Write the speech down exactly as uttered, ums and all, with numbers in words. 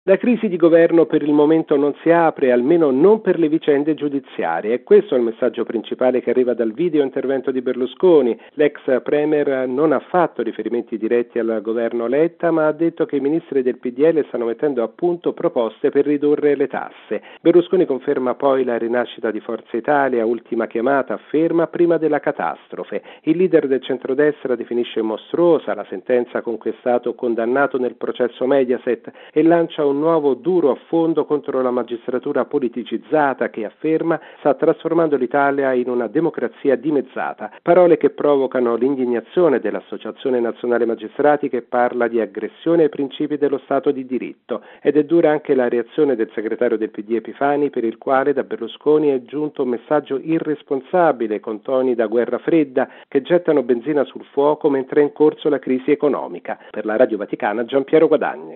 La crisi di governo per il momento non si apre, almeno non per le vicende giudiziarie. E questo è il messaggio principale che arriva dal video intervento di Berlusconi. L'ex premier non ha fatto riferimenti diretti al governo Letta, ma ha detto che i ministri del P D L stanno mettendo a punto proposte per ridurre le tasse. Berlusconi conferma poi la rinascita di Forza Italia, ultima chiamata, afferma, prima della catastrofe. Il leader del centrodestra definisce mostruosa la sentenza con cui è stato condannato nel processo Mediaset e lancia un un nuovo duro affondo contro la magistratura politicizzata che, afferma, sta trasformando l'Italia in una democrazia dimezzata. Parole che provocano l'indignazione dell'Associazione Nazionale Magistrati, che parla di aggressione ai principi dello Stato di diritto. Ed è dura anche la reazione del segretario del P D Epifani, per il quale da Berlusconi è giunto un messaggio irresponsabile con toni da guerra fredda che gettano benzina sul fuoco mentre è in corso la crisi economica. Per la Radio Vaticana, Giampiero Guadagni.